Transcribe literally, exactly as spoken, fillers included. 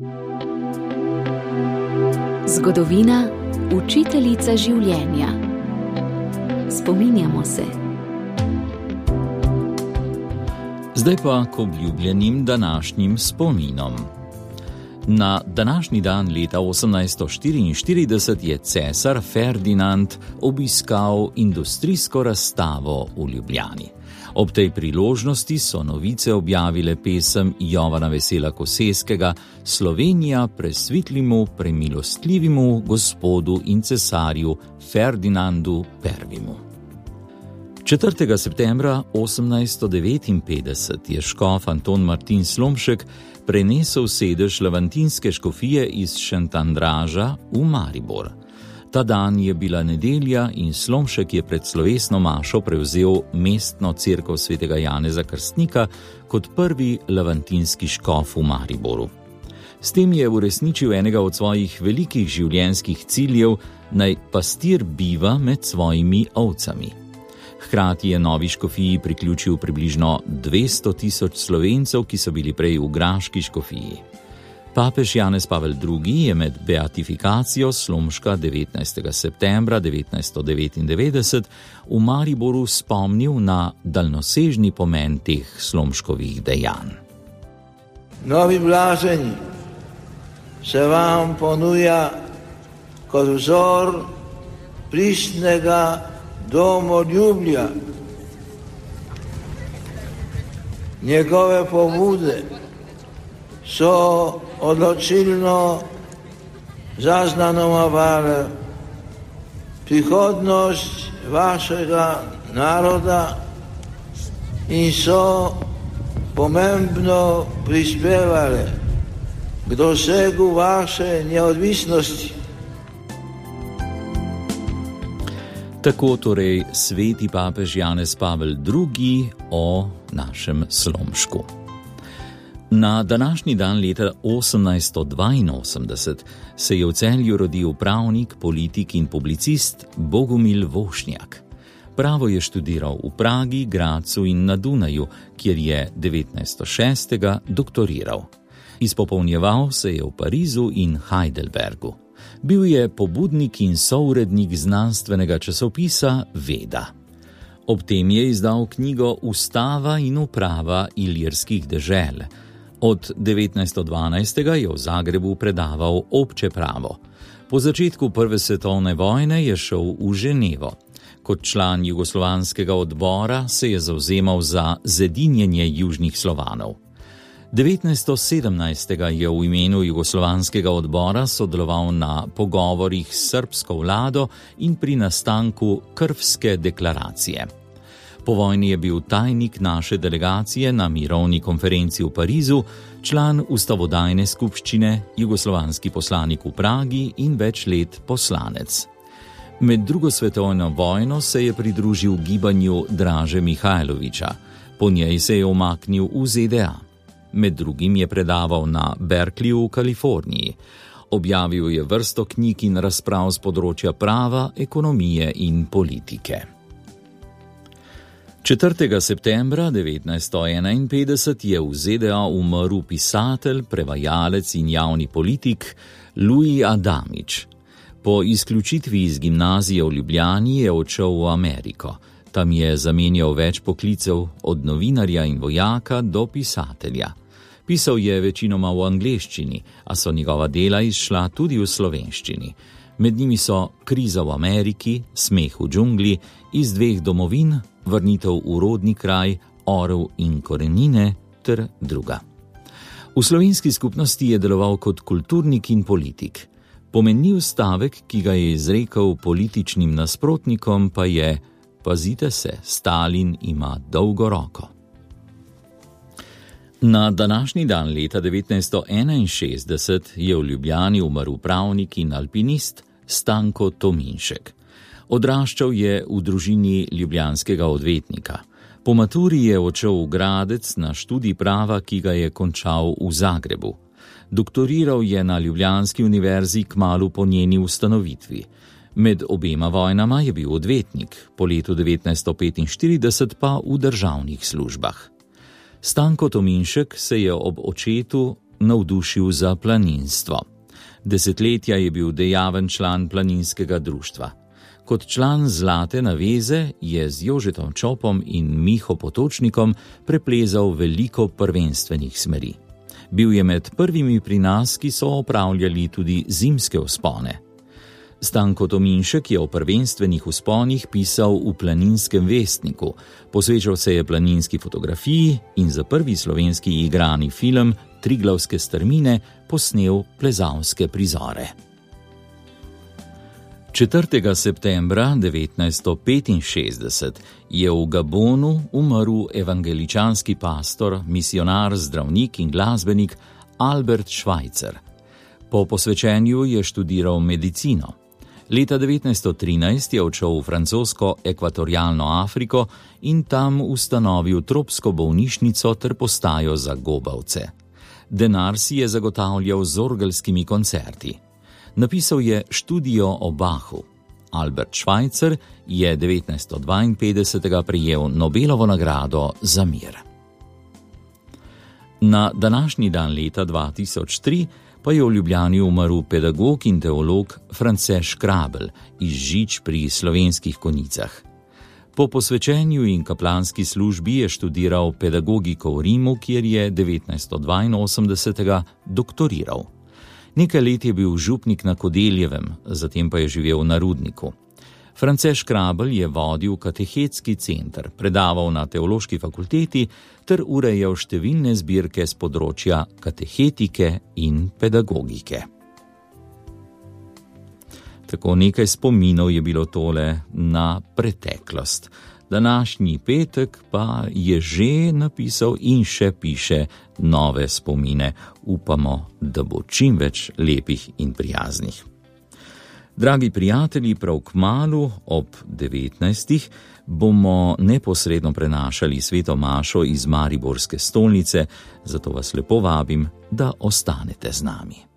Zgodovina, učiteljica življenja. Spominjamo se. Zdaj pa k obljubljenim današnjim spominom. Na današnji dan leta osemnajststo štiriinštirideset je cesar Ferdinand obiskal industrijsko razstavo v Ljubljani. Ob tej priložnosti so Novice objavile pesem Jovana Vesela Koseskega Slovenija presvitlimu, premilostljivemu gospodu in cesarju Ferdinandu Prvemu. četrtega septembra osemnajststo devetinpetdeset je škof Anton Martin Slomšek prenesel sedež levantinske škofije iz Šentandraža v Maribor. Ta dan je bila nedelja in Slomšek je pred slovesno mašo prevzel mestno cerkev svetega Janeza Krstnika kot prvi levantinski škof v Mariboru. S tem je uresničil enega od svojih velikih življenjskih ciljev, naj pastir biva med svojimi ovcami. Hkrati je novi škofiji priključil približno dvesto tisoč Slovencev, ki so bili prej v graški škofiji. Papež Janez Pavel drugi. je med beatifikacijo Slomška devetnajstega septembra devetnajststo devetindevetdeset v Mariboru spomnil na daljnosežni pomen teh Slomškovih dejanj. Novi blaženi se vam ponuja kot vzor pristnega domoljubja. Njegove pobude so odločilno zaznamovale prihodnost vašega naroda in so pomembno prispevale k dosegu vaše neodvisnosti. Tako torej sveti papež Janez Pavel drugi. o našem Slomšku. Na današnji dan leta osemnajststo dvainosemdeset se je v Celju rodil pravnik, politik in publicist Bogumil Vošnjak. Pravo je študiral v Pragi, Gradcu in na Dunaju, kjer je devetnajststo šestega doktoriral. Izpopolnjeval se je v Parizu in Heidelbergu. Bil je pobudnik in sourednik znanstvenega časopisa Veda. Ob tem je izdal knjigo Ustava in uprava ilirskih dežel. Od devetnajststo dvanajstega je v Zagrebu predaval obče pravo. Po začetku prve svetovne vojne je šel v Ženevo. Kot član jugoslovanskega odbora se je zavzemal za zedinjenje južnih Slovanov. devetnajststo sedemnajstega je v imenu jugoslovanskega odbora sodeloval na pogovorih s srbsko vlado in pri nastanku Krfske deklaracije. Po vojni je bil tajnik naše delegacije na mirovni konferenci v Parizu, član ustavodajne skupščine, jugoslovanski poslanik v Pragi in več let poslanec. Med drugo svetovno vojno se je pridružil gibanju Draže Mihajlovića. Po njej se je umaknil v Z D A. Med drugim je predaval na Berkeleyju v Kaliforniji. Objavil je vrsto knjig in razprav z področja prava, ekonomije in politike. četrtega septembra devetnajststo enainpetdeset je v Z D A umrl pisatelj, prevajalec in javni politik Louis Adamič. Po izključitvi iz gimnazije v Ljubljani je odšel v Ameriko. Tam je zamenjal več poklicev, od novinarja in vojaka do pisatelja. Pisal je večinoma v angleščini, a so njegova dela izšla tudi v slovenščini. Med njimi so Kriza v Ameriki, Smeh v džungli, Iz dveh domovin, Vrnitev v rodni kraj, Orel in korenine ter druga. V slovenski skupnosti je deloval kot kulturnik in politik. Pomenljiv stavek, ki ga je izrekel političnim nasprotnikom, pa je: pazite se, Stalin ima dolgo roko. Na današnji dan leta devetnajststo enainšestdeset je v Ljubljani umrl pravnik in alpinist Stanko Tominšek. Odraščal je v družini ljubljanskega odvetnika. Po maturi je odšel v Gradec na študij prava, ki ga je končal v Zagrebu. Doktoriral je na Ljubljanski univerzi kmalu po njeni ustanovitvi. Med obema vojnama je bil odvetnik, po letu devetnajststo petinštirideset pa v državnih službah. Stanko Tominšek se je ob očetu navdušil za planinstvo. Desetletja je bil dejaven član planinskega društva. Kot član Zlate naveze je z Jožetom Čopom in Miho Potočnikom preplezal veliko prvenstvenih smeri. Bil je med prvimi pri nas, ki so opravljali tudi zimske vzpone. Stanko Tominšek je o prvenstvenih vzponih pisal v Planinskem vestniku, posvečal se je planinski fotografiji in za prvi slovenski igrani film Triglavske strmine posnel plezalske prizore. četrtega septembra devetnajststo petinšestdeset je v Gabonu umrl evangeličanski pastor, misionar, zdravnik in glasbenik Albert Schweitzer. Po posvečenju je študiral medicino. Leta devetnajststo trinajst je odšel v francosko ekvatorialno Afriko in tam ustanovil tropsko bolnišnico ter postajo za gobavce. Denar si je zagotavljal z orgelskimi koncerti. Napisal je študijo o Bachu. Albert Schweitzer je devetnajststo dvainpetdeset prejel Nobelovo nagrado za mir. Na današnji dan leta dva tisoč tri pa je v Ljubljani umrl pedagog in teolog France Škrabel iz Žič pri Slovenskih Konjicah. Po posvečenju in kaplanski službi je študiral pedagogiko v Rimu, kjer je devetnajststo dvainosemdeset doktoriral. Nekaj let je bil župnik na Kodeljevem, zatem pa je živel na Rudniku. France Škrabel je vodil katehetski center, predaval na teološki fakulteti ter urejal številne zbirke z področja katehetike in pedagogike. Tako nekaj spominov je bilo tole na preteklost. Današnji petek pa je že napisal in še piše nove spomine. Upamo, da bo čim več lepih in prijaznih. Dragi prijatelji, prav kmalu ob devetnajstih bomo neposredno prenašali sveto mašo iz mariborske stolnice, zato vas lepo vabim, da ostanete z nami.